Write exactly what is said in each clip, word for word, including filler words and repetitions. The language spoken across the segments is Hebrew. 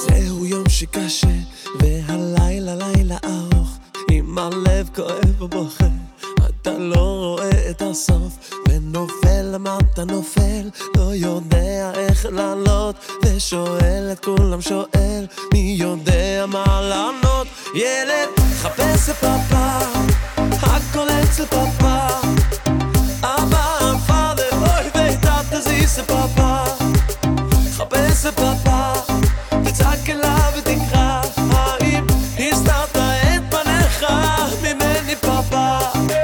זהו יום שקשה והלילה לילה ארוך, אם הלב כואב ובוכה אתה לא רואה את הסוף, ונופל למה אתה נופל, לא יודע איך לעלות, ושואל את כולם שואל, מי יודע מה לענות. ילד חפש את פאפה, הכל אצל פאפה, אבא, פאדר, אוי ואיתת תזיז את פאפה. חפש את פאפה וצעק אליו ותקרא, האם הסתרת את פניך ממני פאפה.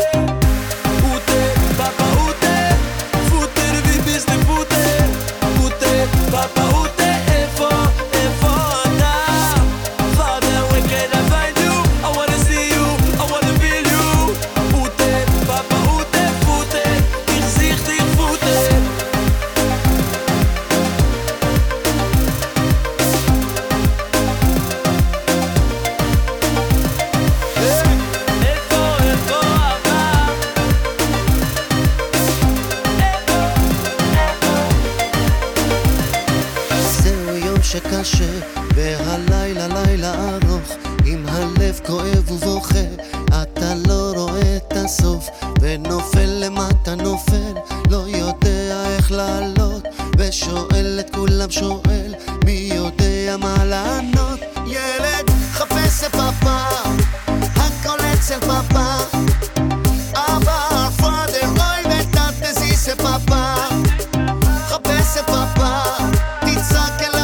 שקשה והלילה לילה ארוך, אם הלב כואב ובוכה אתה לא רואה את הסוף, ונופל למטה נופל, לא יודע איך לעלות, ושואל את כולם שואל, מי יודע מה לענות. ילד חפש את פאפה, הכל אצל פאפה, אבא, פאדר, אוי ואיתת תזיז את פאפה. חפש את פאפה, תצעק אליו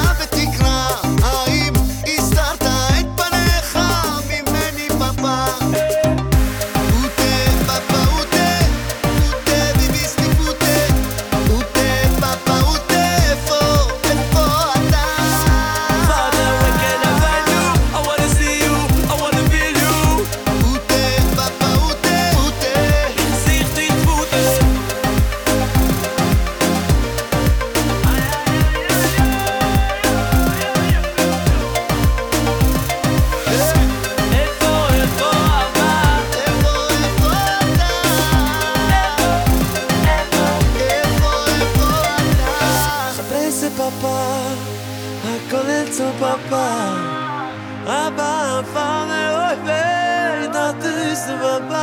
הכל אצל פאפה, אבא, פאדר, אוי ואיתת תזיז את פאפה.